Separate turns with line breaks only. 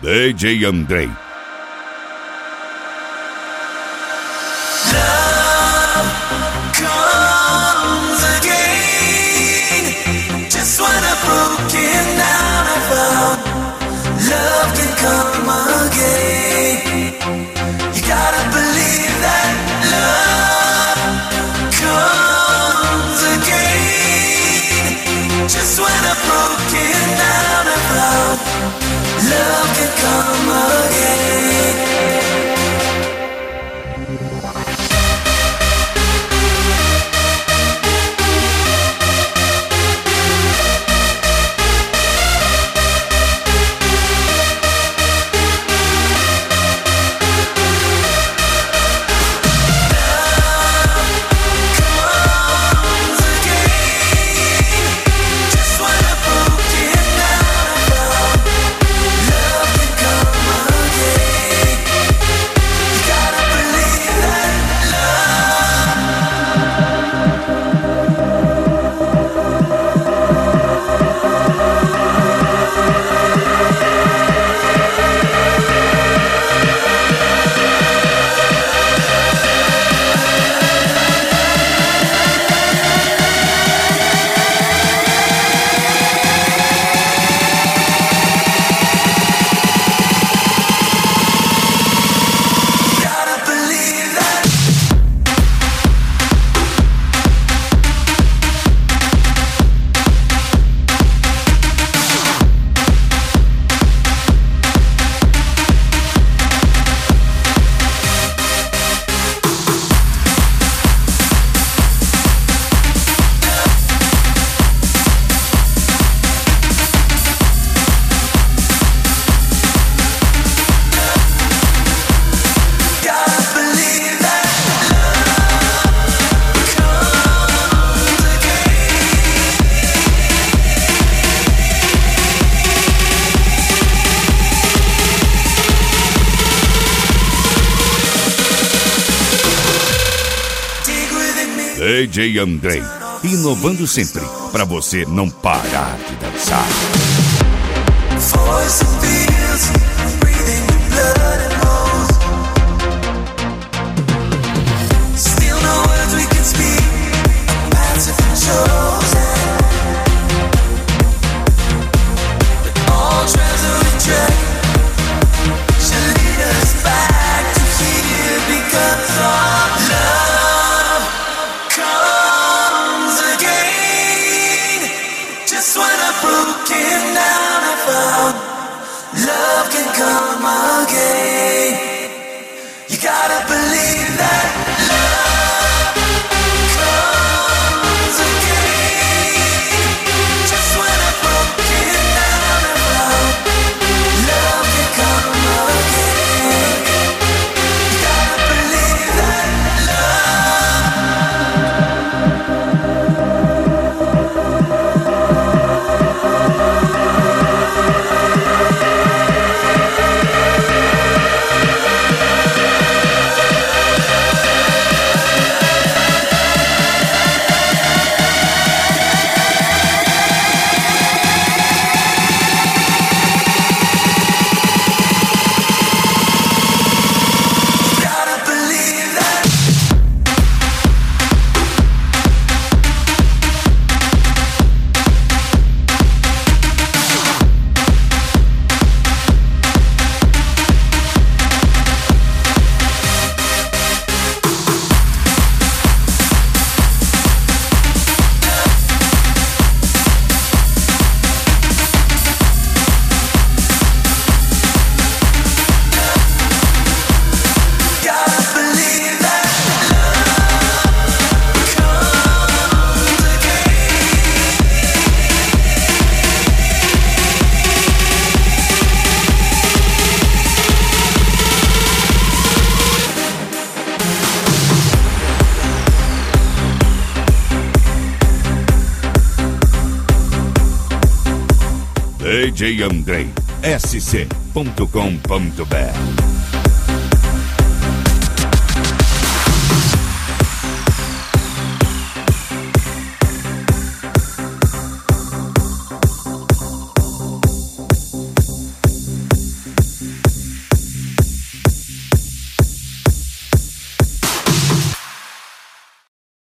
DJ Andrei.
Love can come again. You gotta believe that love comes again. Just when I'm broken down and found, love can come again.
DJ Andrei, inovando sempre para você não parar de dançar.
Love can come again. You gotta believe that love comes again. Just when I'm broken down and found, love can come again. You gotta believe that
DJ Andrei, sc.com.br